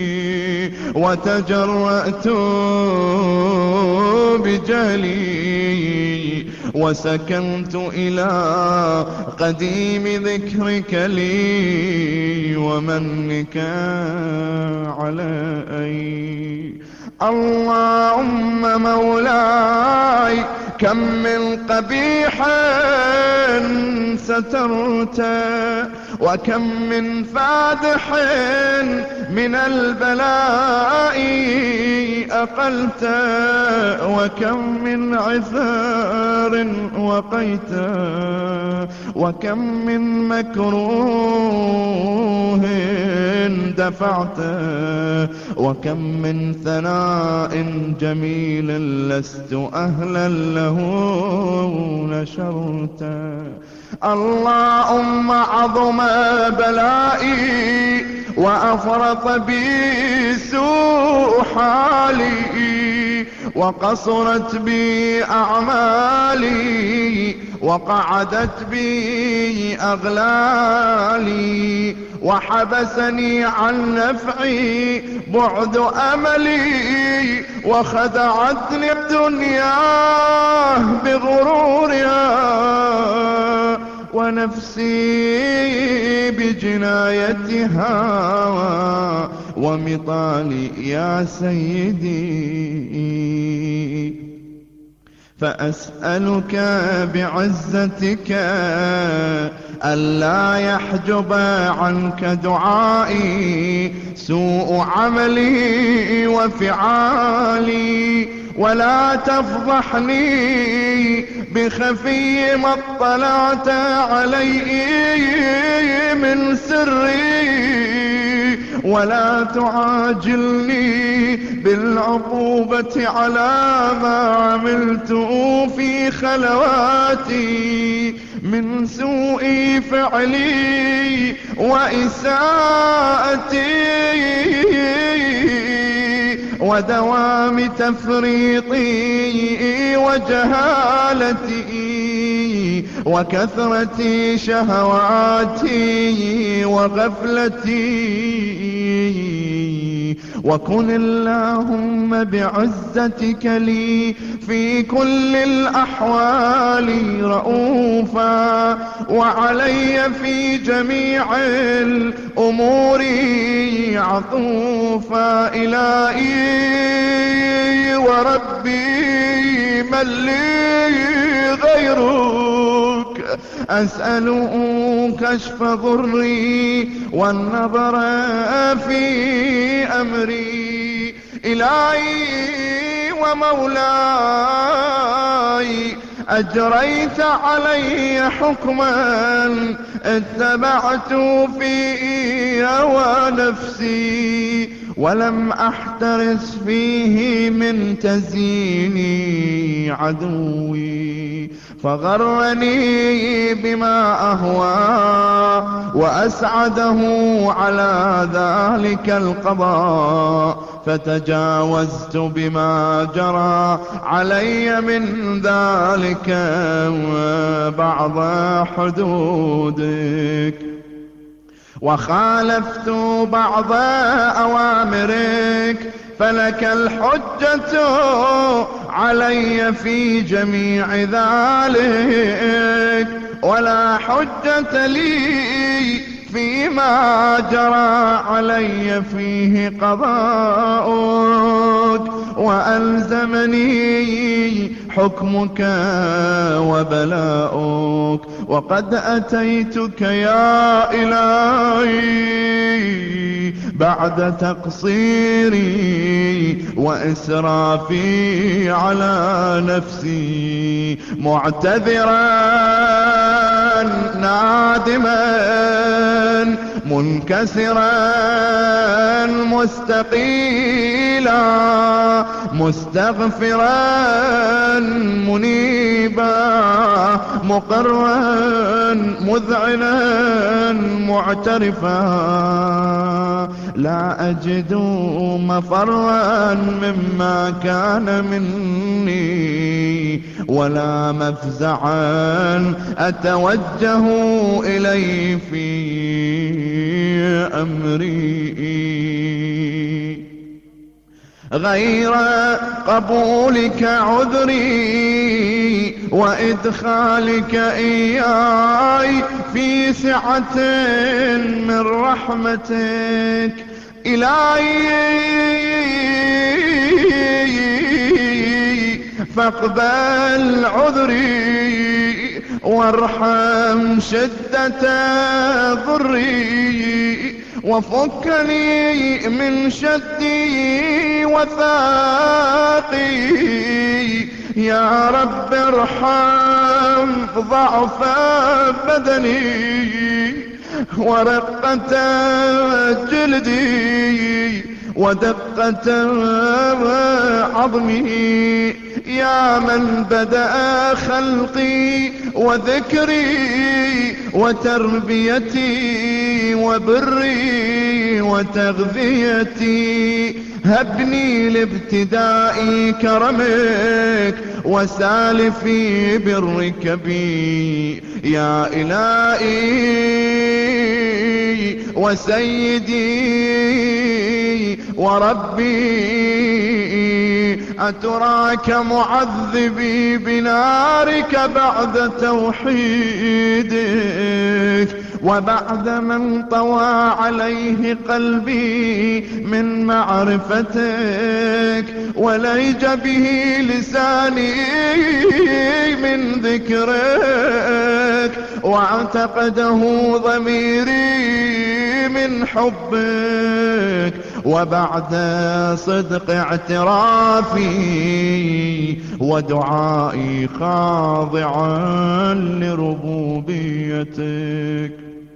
وتجرأت بجهلي وسكنت إلى قديم ذكرك لي ومنك علي. اللهم مولاي كم من قبيح سترت وكم من فادح من البلاء أقلت وكم من عثار وقيت وكم من مكروه دفعت وكم من ثناء جميل لست أهلا له نشرت. اللهم عظم بلائي وأفرط بي سوء حالي وقصرت بي أعمالي وقعدت بي أغلالي وحبسني عن نفعي بعد أملي وخدعتني الدنيا بغرورها ونفسي بجنايتها ومطالي يا سيدي. فأسألك بعزتك ألا يحجب عنك دعائي سوء عملي وفعالي ولا تفضحني بخفي ما اطلعت عليه من سري ولا تعاجلني بالعقوبة على ما عملت في خلواتي من سوء فعلي وإساءتي ودوام تفريطي وجهالتي وكثرة شهواتي وغفلتي وكن اللهم بعزتك لي في كل الأحوال رؤوفا، وعلي في جميع الأمور عطوفا. إلهي وربي من لي غيرك، أسأل كشف ضري والنظر في أمري. إلهي ومولاي أجريت علي حكما اتبعت فيه هوى نفسي، ولم أحترس فيه من تزيين عدوي، فغرني بما أهوى وأسعده على ذلك القضاء، فتجاوزت بما جرى علي من ذلك بعض حدودك، وخالفت بعض أوامرك، فلك الحجة علي في جميع ذلك، ولا حجة لي فيما جرى علي فيه قضاؤك، وألزمني حكمك وبلاؤك. وقد أتيتك يا إلهي بعد تقصيري وإسرافي على نفسي، معتذرا نادما منكسرا مستقيلا، مستغفرا منيبا، مقرا مذعنا معترفا، لا أجد مفرا مما كان مني، ولا مفزعا أتوجه إليه في أمري، غير قبولك عذري وإدخالك إياي في سعة من رحمتك. إلهي فاقبل عذري وارحم شدة ضري، وفكني من شدي وثاقي. يا رب ارحم ضعف بدني ورقة جلدي ودقة عظمي، يا من بدأ خلقي وذكري وتربيتي وبري وتغذيتي. هبني لابتداء كرمك وسالفي برك بي، يا إلهي وسيدي وربي. أتراك معذبي بنارك بعد توحيدك، وبعد من طوى عليه قلبي من معرفتك، وليج به لساني من ذكرك، واعتقده ضميري من حبك، وبعد صدق اعترافي ودعائي خاضعا لربوبيتك.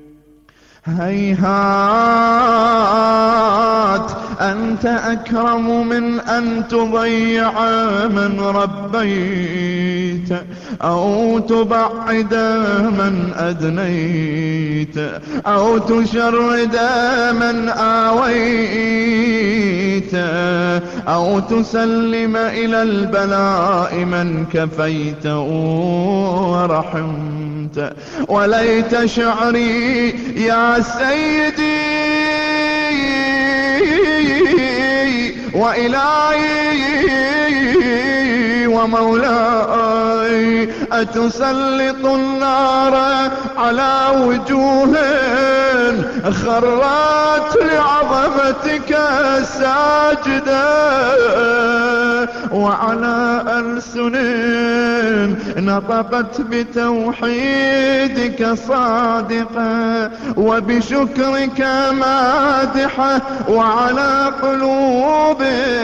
هيهات أنت أكرم من أن تضيع من ربيت، أو تبعد من أدنيت، أو تشرد من آويت، أو تسلم إلى البلاء من كفيت ورحمت. وليت شعري يا سيدي وإلهي ومولاي أتسلط النار على وجوه خرت لعظمتك الساجدة وعلى ألسن نطقت بتوحيدك صادقة وبشكرك مادحة وعلى قلوب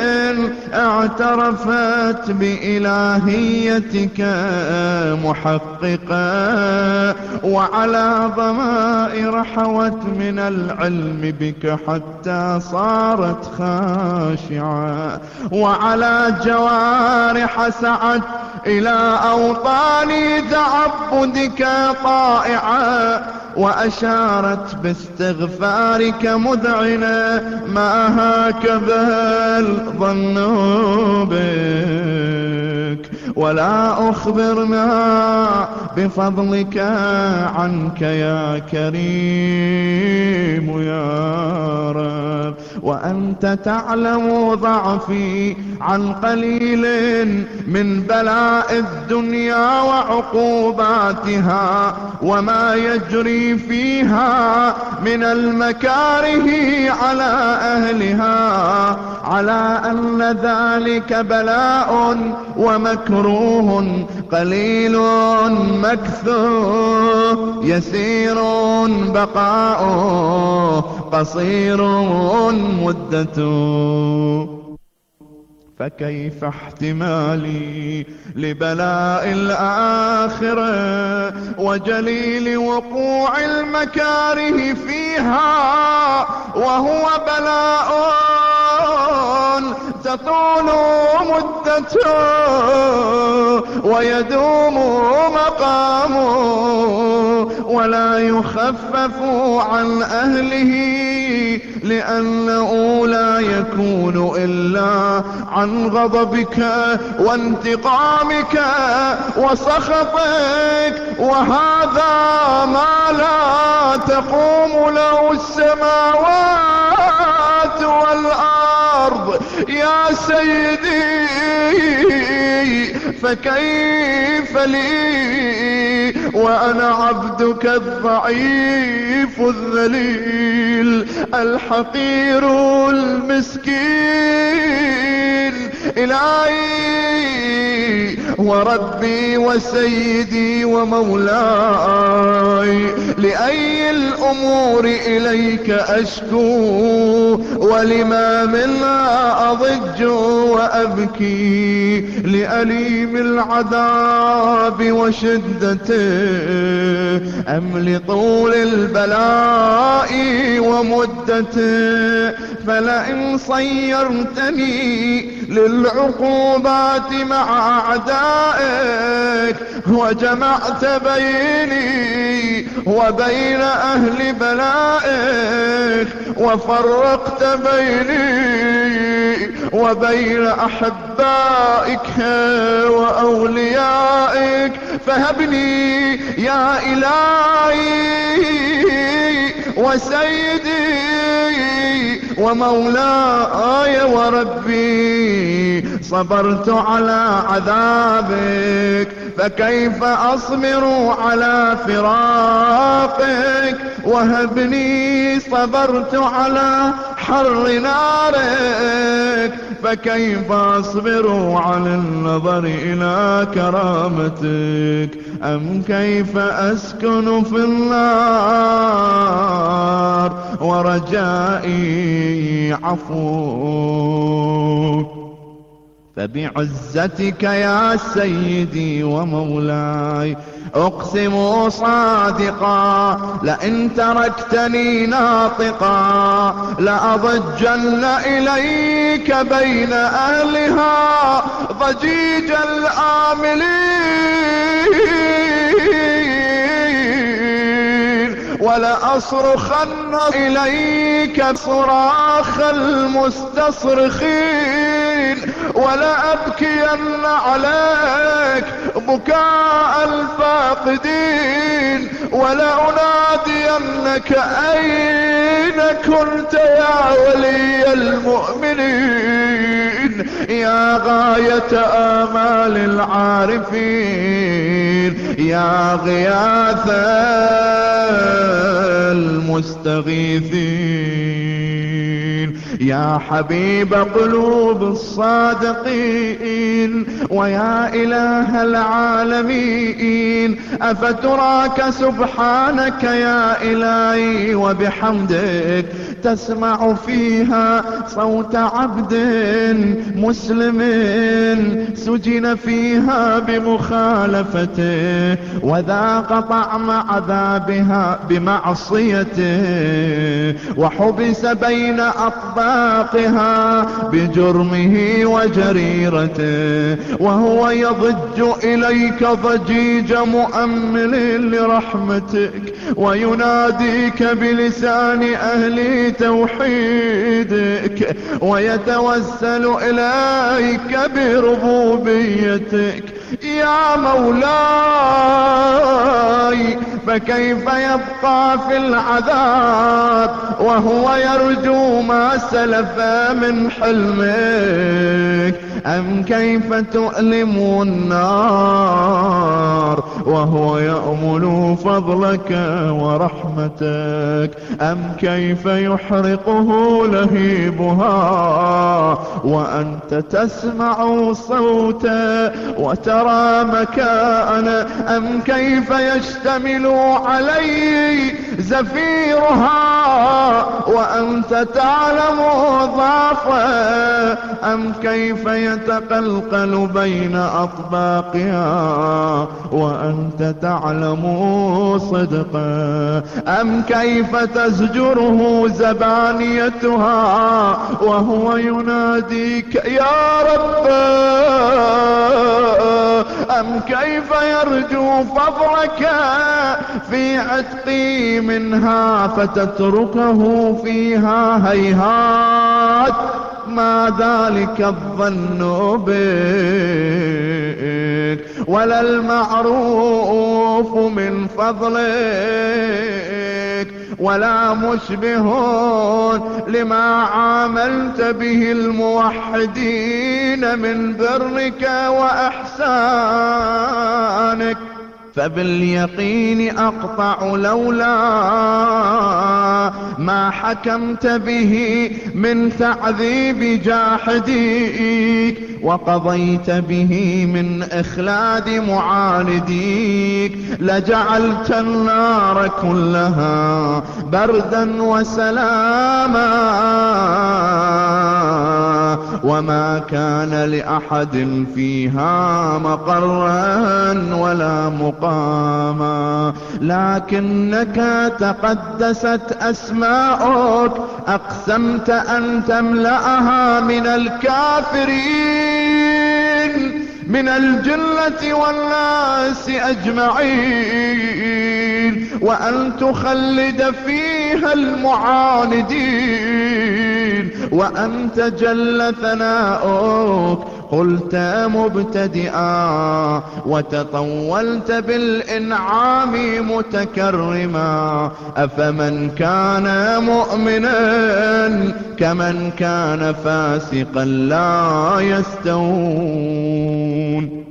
اعترفت بإلهيتك محققة وعلى ضمائر حوت من العلم بك حتى صارت خاشعة وعلى جوارح سعت إلى أوطان تعبدك طائعة وأشارت باستغفارك مذعنة ما هكذا الظن بك ولا أخبرنا بفضلك عنك يا كريم يا رب وأنت تعلم ضعفي عن قليل من بلاء الدنيا وعقوباتها وما يجري فيها من المكاره على أهلها على أن ذلك بلاء ومكروه قليل مكثور يسير بقاؤه قصير مدته فكيف احتمالي لبلاء الآخرة وجليل وقوع المكاره فيها وهو بلاء تطول مدته ويدوم مقامه ولا يخفف عن أهله لأنه لا يكون إلا عن غضبك وانتقامك وسخطك وهذا ما لا تقوم له السماوات والأرض يا سيدي فكيف لي وأنا عبدك الضعيف الذليل الحقير المسكين إلهي وربي وسيدي ومولاي لأي الأمور إليك أشكو ولما منها أضج وأبكي لأليم العذاب وشدته أم لطول البلاء ومدته فلئن صيرتني للعقوبات مع أعدائك وجمعت بيني وبين أهل بلائك وفرقت بيني وبين أحبائك وأوليائك فهبني يا إلهي وسيدي ومولاي وربي صبرت على عذابك فكيف أصبر على فراقك وهبني صبرت على حر نارك فكيف أصبر على النظر إلى كرامتك أم كيف أسكن في النار ورجائي عفوك فبعزتك يا سيدي ومولاي أقسم صادقا لئن تركتني ناطقا لأضجن إليك بين أهلها ضجيج الآملين ولأصرخن إليك صراخ المستصرخين ولا أبكين عليك بكاء الفاقدين، ولا أنادينك أين كنت يا ولي المؤمنين، يا غاية آمال العارفين، يا غياث المستغيثين، يا حبيب قلوب الصادقين، ويا إله العالمين. أفتراك سبحانك يا إلهي وبحمدك تسمع فيها صوت عبد مسلم سجن فيها بمخالفته وذاق طعم عذابها بمعصيته وحبس بين أطباقها بجرمه وجريرته، وهو يضج إليك ضجيج مؤمل لرحمتك ويناديك بلسان أهل توحيدك ويتوسل إليك بربوبيتك. يا مولاي، فكيف يبقى في العذاب وهو يرجو ما سلف من حلمك؟ أم كيف تؤلم النار وهو يأمل فضلك ورحمتك؟ أم كيف يحرقه لهيبها وأنت تسمع صوته وترى مكانه؟ أم كيف يشتمل عليه زفيرها وأنت تعلم ضعفه؟ أم كيف يتقلقل بين أطباقها وأنت تعلم صدقه؟ أم كيف تزجره زبانيتها وهو يناديك يا رب؟ أم كيف يرجو فضلك في عتقي منها فتتركه فيها؟ هيهات، ما ذلك الظن بك ولا المعروف من فضلك ولا مشبه لما عاملت به الموحدين من برك وإحسانك. فباليقين أقطع لولا ما حكمت به من تعذيب جاحديك وقضيت به من إخلاد معانديك لجعلت النار كلها بردا وسلاما وما كان لأحد فيها مقرا ولا مقاما، لكنك تقدست أسماؤك أقسمت أن تملأها من الكافرين من الجنة والناس أجمعين وأن تخلد فيها المعاندين، وأنت جل ثناؤك قلت مبتدئا وتطولت بالإنعام متكرما. أفمن كان مؤمنا كمن كان فاسقا لا يستوون.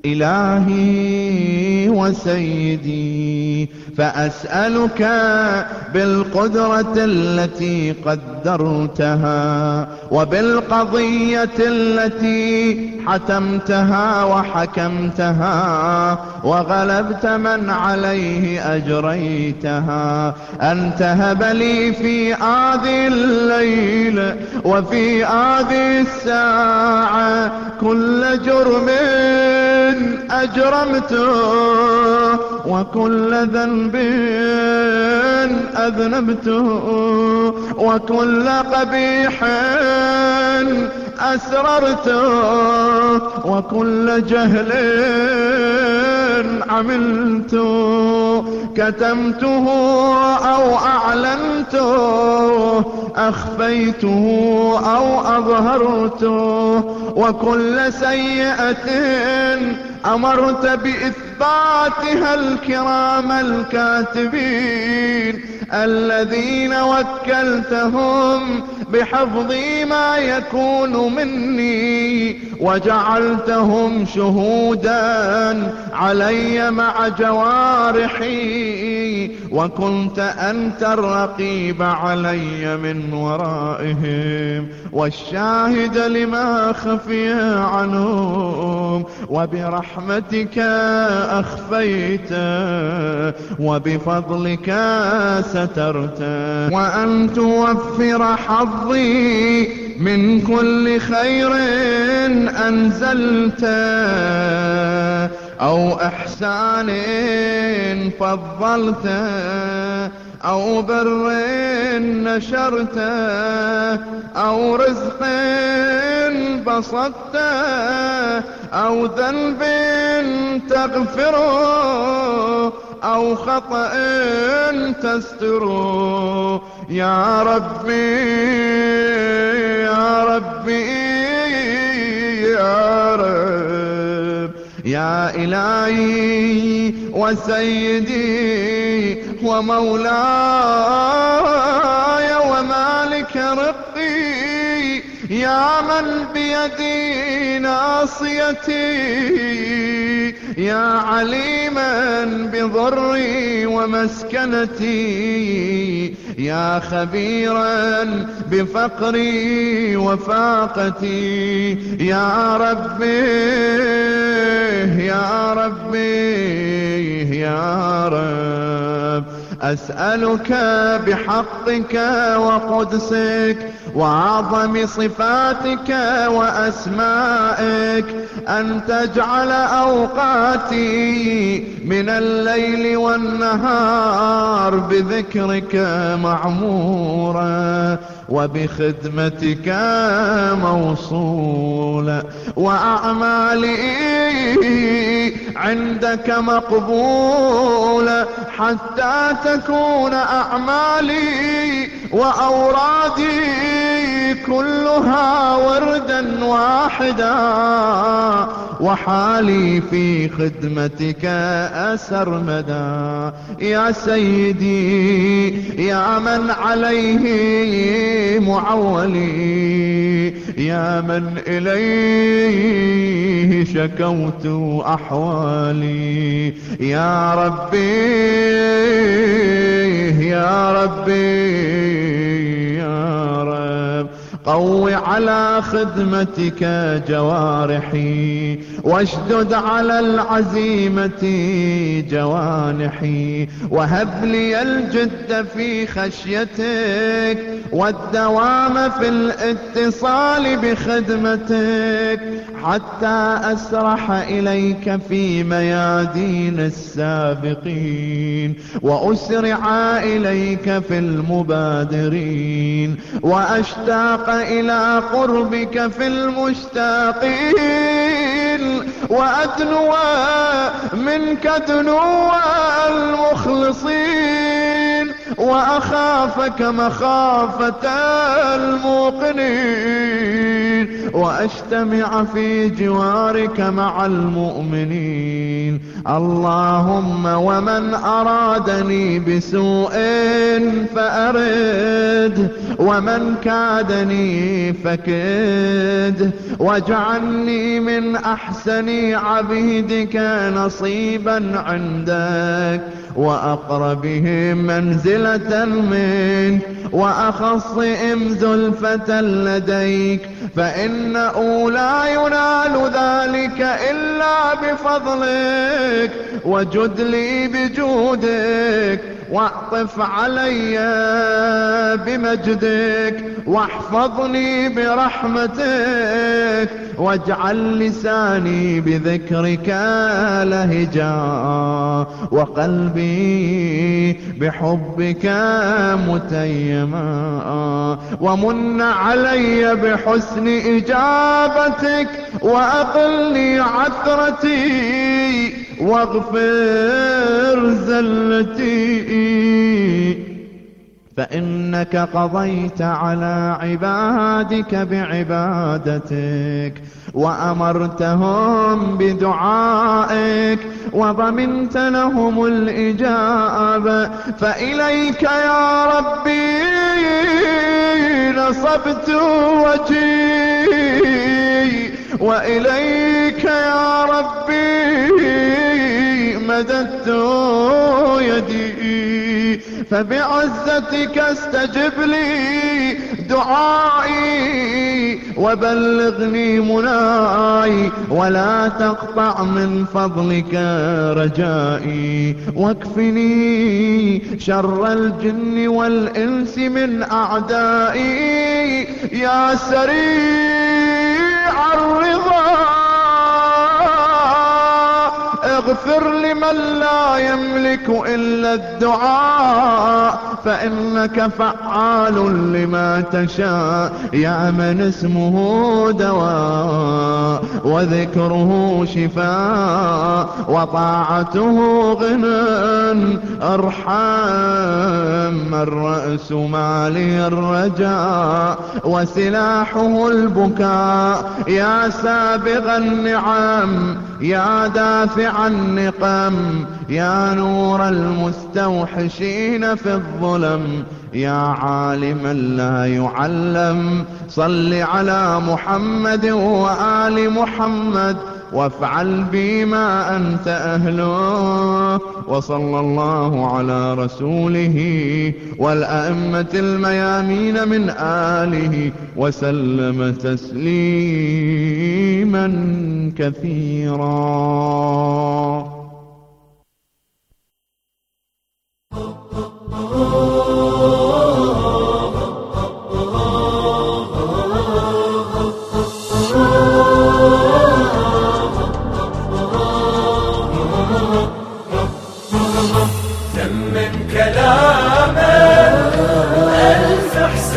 إلهي وسيدي، فأسألك بالقدرة التي قدرتها وبالقضية التي حتمتها وحكمتها وغلبت من عليه أجريتها أن تهب لي في هذه الليل وفي هذه الساعة كل جرم أجرمته وكل ذنب أذنبته وكل قبيح أسررته وكل جهل عملته كتمته أو أعلنته أخفيته أو أظهرته، وكل سيئة أمرت بإثباتها الكرام الكاتبين الذين وكلتهم بحفظ ما يكون مني، وجعلتهم شهودا علي مع جوارحي، وكنت أنت الرقيب علي من ورائهم والشاهد لما خفي عنهم، وبرحمتك أخفيت وبفضلك سترت، وأن توفر حظي من كل خير أنزلت أو إحسان فضلت أو بر نشرت أو رزق بسطت أو ذنب تغفره أو خطأ تستره. يا ربي يا ربي يا رب، يا إلهي وسيدي ومولاي ومالك رقي، يا من بيدي ناصيتي، يا عليما بضري ومسكنتي، يا خبيرا بفقري وفاقتي. يا ربي يا ربي يا رب، أسألك بحقك وقدسك وعظم صفاتك وأسمائك أن تجعل أوقاتي من الليل والنهار بذكرك معمورة وبخدمتك موصولة، وأعمالي عندك مقبولة، حتى تكون أعمالي وأورادي كلها وردا واحدا، وحالي في خدمتك أسرمدا. يا سيدي يا من عليه معولي، يا من إليه شكوت أحوالي، يا ربي يا ربي يا رب، قو على خدمتك جوارحي، واشدد على العزيمة جوانحي، وهب لي الجد في خشيتك والدوام في الاتصال بخدمتك، حتى أسرح إليك في ميادين السابقين، وأسرع إليك في المبادرين، وأشتاق إلى قربك في المشتاقين، وأدنو منك دنو المخلصين، وأخافك مخافة الموقنين، وأجتمع في جوارك مع المؤمنين. اللهم ومن أرادني بسوء فأرد، ومن كادني فكد، واجعلني من أحسن عبيدك نصيبا عندك، وأقربهم منزلة منك، وأخصهم زلفة لديك، فإنه لا ينال ذلك إلا بفضلك، وجد لي بجودك، واعطف علي بمجدك، واحفظني برحمتك، واجعل لساني بذكرك لهجا، وقلبي بحبك متيما، ومن علي بحسن إجابتك، وأقلني عثرتي، واغفر زلتي، فإنك قضيت على عبادك بعبادتك وأمرتهم بدعائك وضمنت لهم الإجابة، فإليك يا ربي نصبت وجهي وإليك يا ربي مددت يدي، فبعزتك استجب لي دعائي وبلغني مناي، ولا تقطع من فضلك رجائي، واكفني شر الجن والإنس من أعدائي، يا سريع الرضا اغفر لمن لا يملك إلا الدعاء، فإنك فعال لما تشاء، يا من اسمه دواء وذكره شفاء وطاعته غنى، ارحم الرأس مالي الرجاء وسلاحه البكاء، يا سابغ النعم يا دافع النقم، يا نور المستوحشين في الظلم، يا عالما لا يعلم، صل على محمد وآل محمد وافعل بي ما أنت أهله، وصلى الله على رسوله والأئمة الميامين من آله وسلم تسليما كثيرا. ثمن كلامه ألف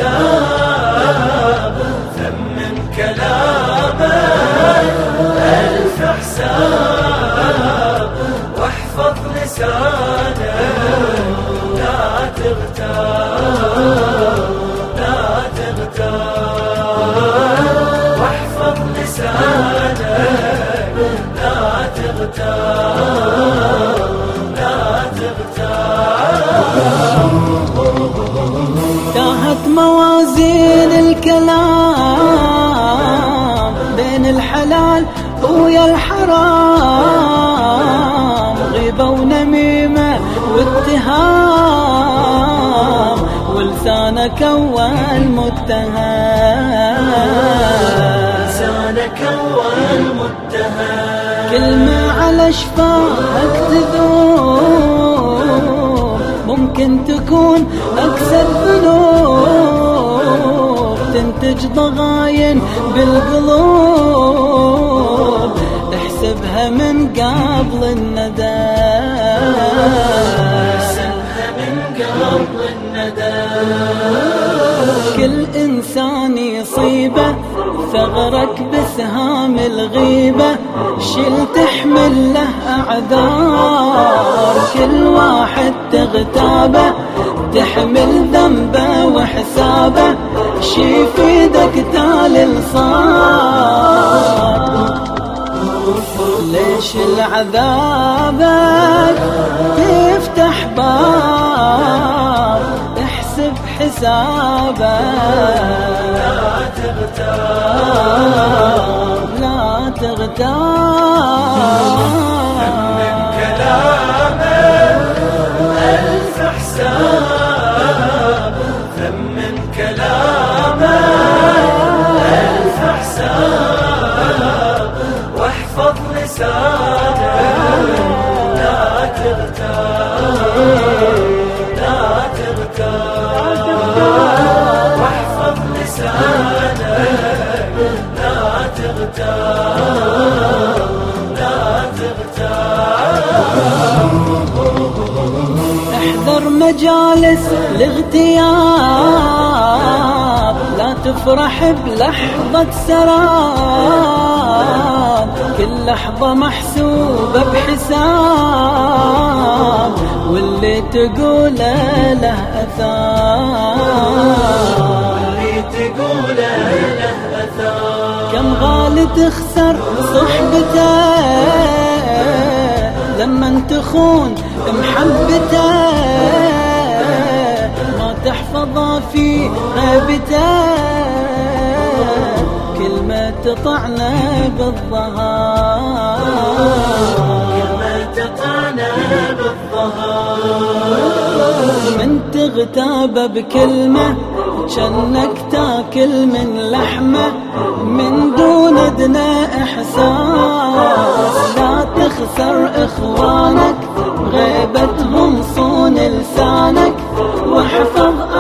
حساب، ثمن كلامه ألف حساب، واحفظ لسانه لا تغتاب لا تغتاب، واحفظ لسانه لا تغتاب تاهت موازين الكلام بين الحلال ويا الحرام، غيبة ونميمة واتهام، ولسانك أول متهم، لسانك أول متهم، كلمة على شفاهك تذوب، ممكن تكون أكثر ذنوب، تنتج ضغاين بالقلوب، احسبها من قبل الندى، احسبها من قبل الندى، كل إنسان يصيبه ثغرك بسهام الغيبة، شل تحمل له أعذار، كل واحد تغتابه تحمل ذنبه وحسابه، شي في ايدك تالي الصار، ليش العذابك تفتح باب، احسب حسابك لا تغتاب لا تغتاب، من كلامه ألف حساب، ثمن كلامه ألف حساب، واحفظ لسانه لا تغتاب لا تغتاب، واحفظ لسانه لا تغتاب لا تغتاب، احذر مجالس الاغتياب، لا تفرح بلحظة سراب، كل لحظة محسوبة بحساب، واللي تقوله له أثار، تخسر صحبته لما تخون محبته ما تحفظه في غيبته كلمة تطعنا بالظهر كلمة تطعنا بالظهر من تغتاب بكلمة شنك تاكل من لحمه من دون ادنى احساس لا تخسر اخوانك غيبتهم صون لسانك واحفظ